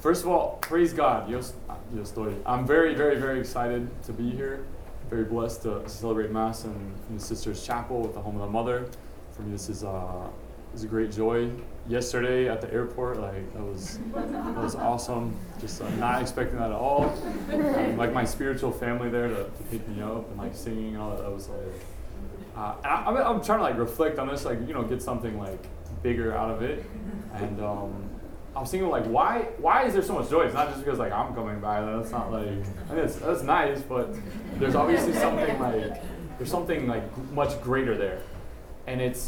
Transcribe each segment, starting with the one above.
First of all, praise God. Yo estoy. I'm very, very, very excited to be here. Very blessed to celebrate Mass in the Sisters' Chapel with the Home of the Mother. For me, this is a great joy. Yesterday at the airport, like that was awesome. Just not expecting that at all. Like my spiritual family there to pick me up and like singing and all that. That was like. I'm trying to like reflect on this, like get something like bigger out of it, and I was thinking like why is there so much joy? It's not just because like I'm coming by. That's not like I mean that's nice, but there's obviously something like much greater there, and it's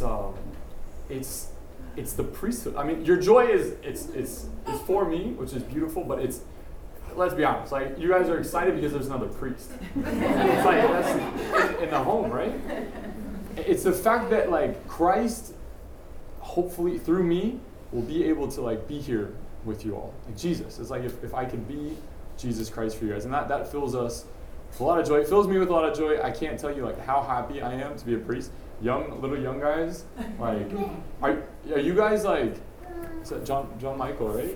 the priesthood. I mean, your joy is it's for me, which is beautiful, but let's be honest, like you guys are excited because there's another priest, and it's like that's in the home, right? It's the fact that like Christ, hopefully through me, will be able to like be here with you all. Like Jesus, it's like if I can be Jesus Christ for you guys, and that fills us with a lot of joy. It fills me with a lot of joy. I can't tell you like how happy I am to be a priest. Little young guys, like are you guys like? Is that John Michael, right?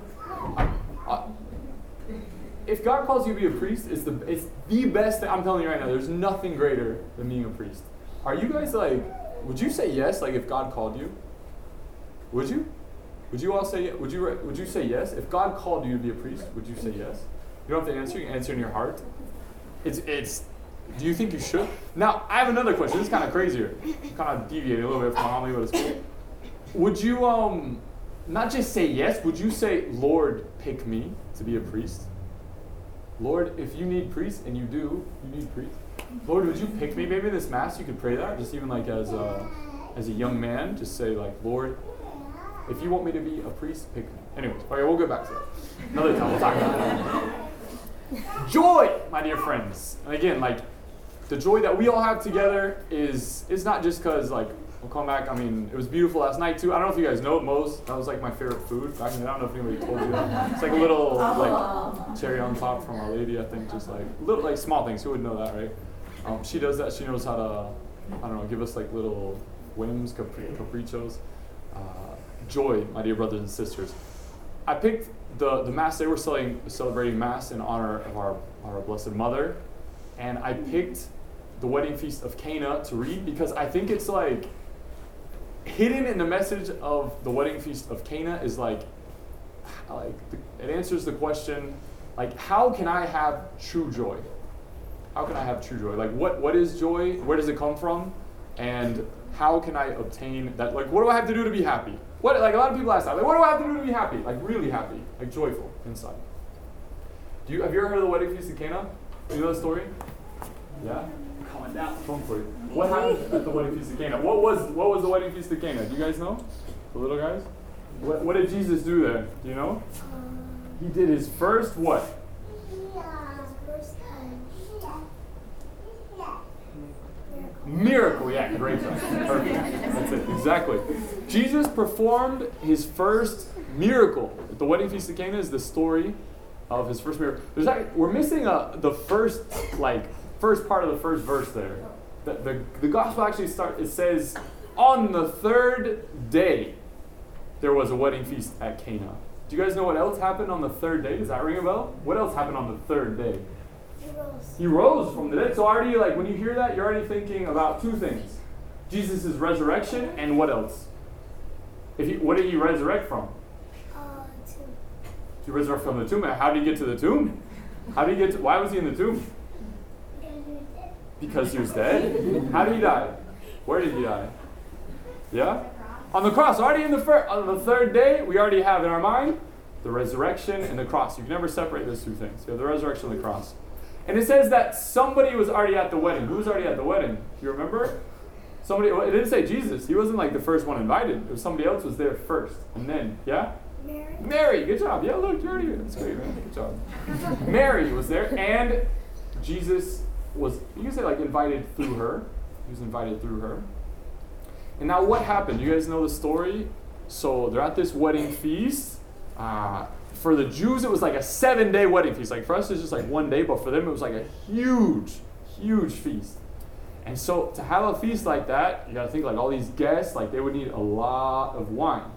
If God calls you to be a priest, it's the best thing. I'm telling you right now. There's nothing greater than being a priest. Are you guys like? Would you say yes? Like if God called you, would you? Would you all say? Would you say yes if God called you to be a priest? Would you say yes? You don't have to answer. You can answer in your heart. It's. Do you think you should? Now I have another question. This is kind of crazier. Kind of deviating a little bit from my homily, but it's cool. Would you not just say yes? Would you say, Lord, pick me to be a priest? Lord, if you need priests, and you need priests. Lord, would you pick me? Maybe in this Mass you could pray that, just even like as a young man, just say like, Lord, if you want me to be a priest, pick me. Anyways, okay, we'll go back to that. Another time, we'll talk about that. Joy, my dear friends. And again, like, the joy that we all have together is not just because, like, we'll come back. I mean, it was beautiful last night, too. I don't know if you guys know it, Moe's. That was, like, my favorite food back then. I don't know if anybody told you that. It's like a little, like, cherry on top from Our Lady, I think. Just, like, little, like, small things. Who would know that, right? She does that. She knows how to, I don't know, give us, like, little whims, caprichos. Joy, my dear brothers and sisters. I picked the Mass. They were celebrating Mass in honor of our Blessed Mother. And I picked the Wedding Feast of Cana to read because I think it's like hidden in the message of the Wedding Feast of Cana is like it answers the question, like, how can I have true joy? How can I have true joy? Like, what is joy? Where does it come from? And how can I obtain that? Like, what do I have to do to be happy? What, like, a lot of people ask that. Like, what do I have to do to be happy? Like, really happy, like joyful inside. Have you ever heard of the Wedding Feast of Cana? You know the story? Yeah. Calm it down. What happened at the Wedding Feast of Cana? What was the Wedding Feast of Cana? Do you guys know? The little guys? What did Jesus do there? Do you know? He did his first what? Miracle, yeah, great job. Perfect. That's it, exactly. Jesus performed his first miracle. The Wedding Feast of Cana is the story of his first miracle. We're missing the first part of the first verse there. The gospel actually starts, it says, on the third day, there was a wedding feast at Cana. Do you guys know what else happened on the third day? Does that ring a bell? What else happened on the third day? He rose from the dead. So already, like, when you hear that, you're already thinking about two things. Jesus' resurrection and what else? What did he resurrect from? Tomb. He resurrected from the tomb. How did he get to the tomb? Why was he in the tomb? Because he was dead. How did he die? Where did he die? Yeah? On the cross. Already on the third day, we already have in our mind the resurrection and the cross. You can never separate those two things. You have the resurrection and the cross. And it says that somebody was already at the wedding. Who was already at the wedding? Do you remember? It didn't say Jesus. He wasn't like the first one invited. It was somebody else was there first. And then, yeah? Mary. Good job. Yeah, look, you're already here. That's great, man. Good job. Mary was there, and Jesus was, you can say, like, invited through her. He was invited through her. And now what happened? You guys know the story? So they're at this wedding feast. For the Jews, it was like a 7-day wedding feast. Like, for us, it's just like 1 day, but for them, it was like a huge, huge feast. And so to have a feast like that, you got to think like all these guests, like they would need a lot of wine.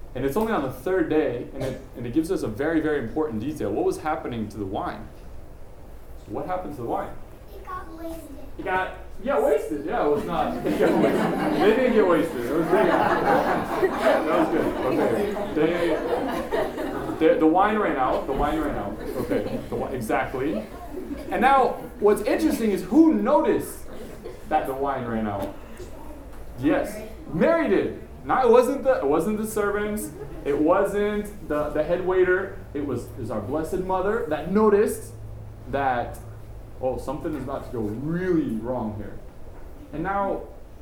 And it's only on the third day, and it gives us a very, very important detail. What was happening to the wine? What happened to the wine? It got wasted. It got, wasted. Yeah, it was not. It got wasted. They didn't get wasted. It was big. That was good. Okay. The wine ran out. The wine ran out. Okay. Exactly. And now, what's interesting is who noticed that the wine ran out? Yes, Mary did. Now it wasn't the servants. It wasn't the head waiter. It was our Blessed Mother that noticed that, something is about to go really wrong here. And now,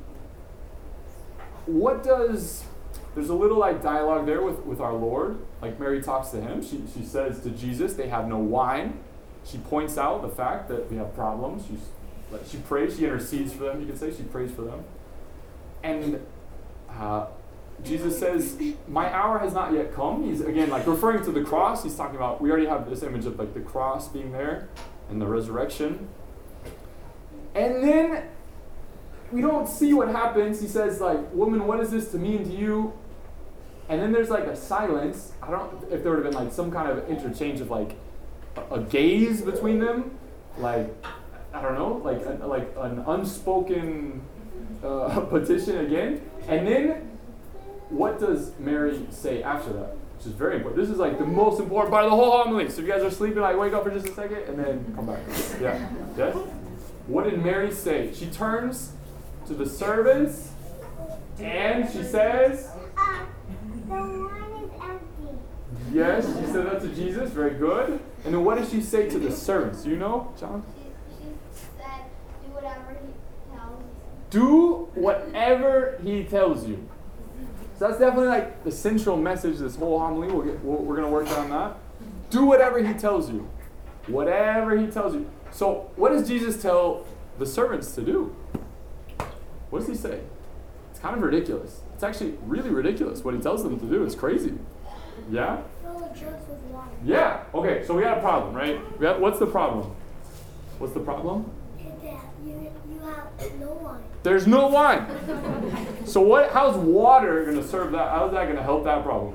there's a little like dialogue there with our Lord. Like Mary talks to him. She says to Jesus, they have no wine. She points out the fact that we have problems. She prays, she intercedes for them, you could say. She prays for them. And Jesus says, my hour has not yet come. He's, again, like referring to the cross. He's talking about, we already have this image of like the cross being there and the resurrection. And then we don't see what happens. He says, like, woman, what is this to me and to you? And then there's like a silence. I don't know if there would have been like some kind of interchange of like a gaze between them. Like, I don't know, like an unspoken petition again. And then what does Mary say after that? Which is very important. This is like the most important part of the whole homily. So if you guys are sleeping, like wake up for just a second and then come back. Yeah. Yes? What did Mary say? She turns to the servants and she says, the wine is empty. yes, she said that to Jesus. Very good. And then what did she say to the servants? Do you know, John? She said, do whatever he tells you. Do whatever he tells you. So that's definitely like the central message of this whole homily. We're going to work on that. Do whatever he tells you. Whatever he tells you. So what does Jesus tell the servants to do? What does he say? It's kind of ridiculous. It's actually really ridiculous what he tells them to do. It's crazy. Yeah? Fill the jugs with water. Yeah. Okay, so we got a problem, right? What's the problem? What's the problem? You have no wine. There's no wine. So how's water going to serve that? How's that going to help that problem?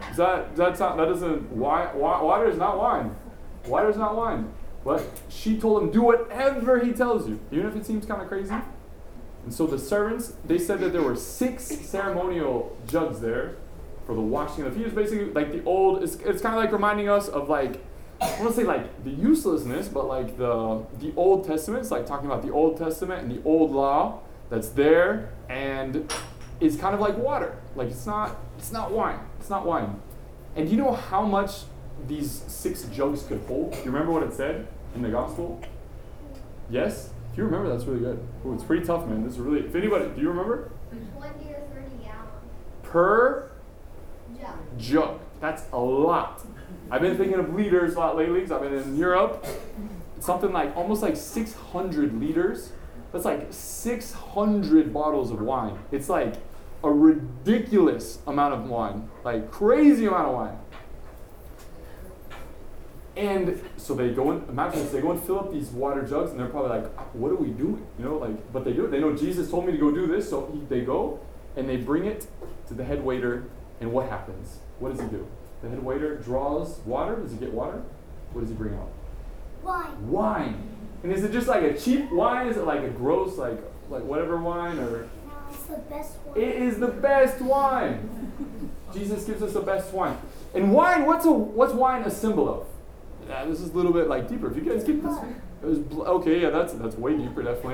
Water is not wine. Water is not wine. But she told him, do whatever he tells you, even if it seems kind of crazy. And so the servants, they said that there were 6 ceremonial jugs there for the washing of the feet. It's basically like the old, it's kind of like reminding us of like, I want to say like the uselessness, but like the Old Testament. It's like talking about the Old Testament and the old law that's there, and it's kind of like water. Like it's not wine. It's not wine. And do you know how much these 6 jugs could hold? Do you remember what it said in the gospel? Yes? If you remember, that's really good. Ooh, it's pretty tough, man. This is really, if anybody, do you remember? 20 or 30 gallons. Per Jug. jug. That's a lot. I've been thinking of liters a lot lately because I've been in Europe. It's something like almost like 600 liters. That's like 600 bottles of wine. It's like a ridiculous amount of wine, like crazy amount of wine. And so they go in, imagine this, they go and fill up these water jugs and they're probably like, what are we doing? You know, like, but they do it. They know Jesus told me to go do this, so they go and they bring it to the head waiter, and what happens? What does he do? The head waiter draws water. Does he get water? What does he bring out? Wine. Wine. And is it just like a cheap wine? Is it like a gross, like whatever wine? Or No, it's the best wine. it is the best wine. Jesus gives us the best wine. And wine, what's wine a symbol of? Yeah, this is a little bit like deeper. If you guys get this, okay, yeah, that's way deeper, definitely.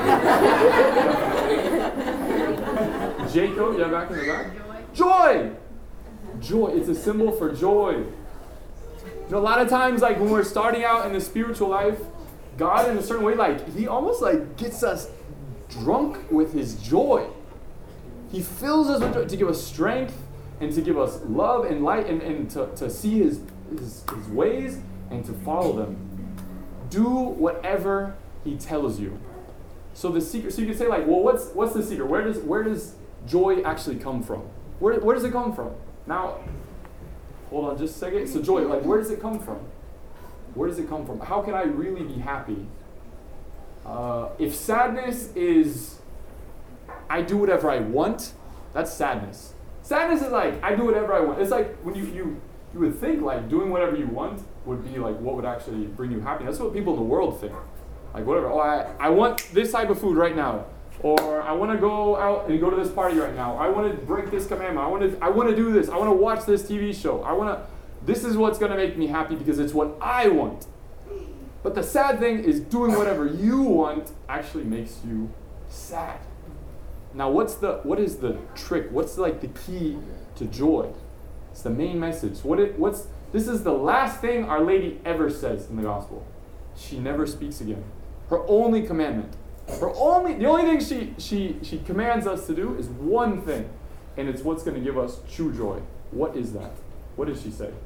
Jacob, yeah, back in the back. Joy. Joy. It's a symbol for joy. You know, a lot of times, like when we're starting out in the spiritual life, God, in a certain way, like He almost like gets us drunk with His joy. He fills us with joy to give us strength and to give us love and light and to see His ways and to follow them. Do whatever He tells you. So the secret. So you can say like, well, what's the secret? Where does joy actually come from? Where does it come from? Now, hold on just a second. So joy, like, where does it come from? Where does it come from? How can I really be happy? If sadness is, I do whatever I want, that's sadness. Sadness is like, I do whatever I want. It's like when you would think like doing whatever you want would be like what would actually bring you happiness. That's what people in the world think. Like whatever, oh, I want this type of food right now. Or I want to go out and go to this party right now. I want to break this commandment. I want to do this. I want to watch this TV show. This is what's going to make me happy because it's what I want. But the sad thing is doing whatever you want actually makes you sad. Now what is the trick? What's like the key to joy? It's the main message. This is the last thing Our Lady ever says in the gospel. She never speaks again. Her only commandment. The only thing she commands us to do is one thing, and it's what's going to give us true joy. What is that? What does she say?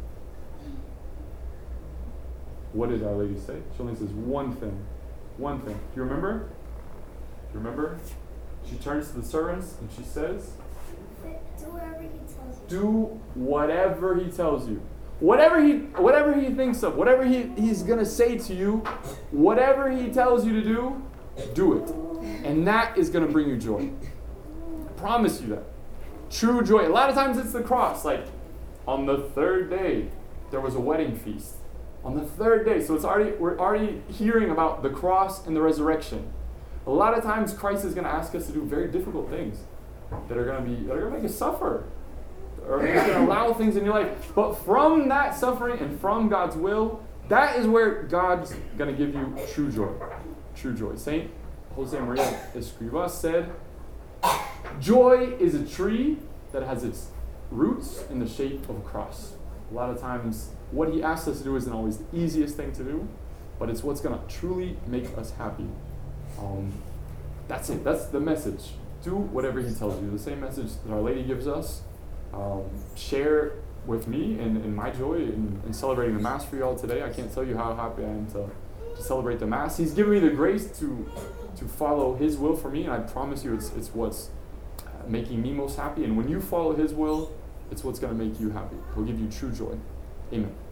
What did Our Lady say? She only says one thing. One thing. Do you remember? Do you remember? She turns to the servants and she says, Do whatever he tells you. do whatever he tells you. Whatever he thinks of, whatever he's going to say to you, whatever he tells you to do it. And that is going to bring you joy. I promise you that. True joy. A lot of times it's the cross. Like, on the third day, there was a wedding feast. On the third day. So we're already hearing about the cross and the resurrection. A lot of times Christ is going to ask us to do very difficult things that are going to make us suffer. Or he's going to allow things in your life. But from that suffering and from God's will, that is where God's going to give you true joy. True joy. Saint Jose Maria Escrivá said, joy is a tree that has its roots in the shape of a cross. A lot of times, what he asks us to do isn't always the easiest thing to do, but it's what's going to truly make us happy. That's it. That's the message. Do whatever he tells you. The same message that Our Lady gives us. Share with me in my joy in celebrating the Mass for you all today. I can't tell you how happy I am to celebrate the Mass. He's given me the grace to follow his will for me, and I promise you it's what's making me most happy. And when you follow his will, it's what's going to make you happy. He'll give you true joy. Amen.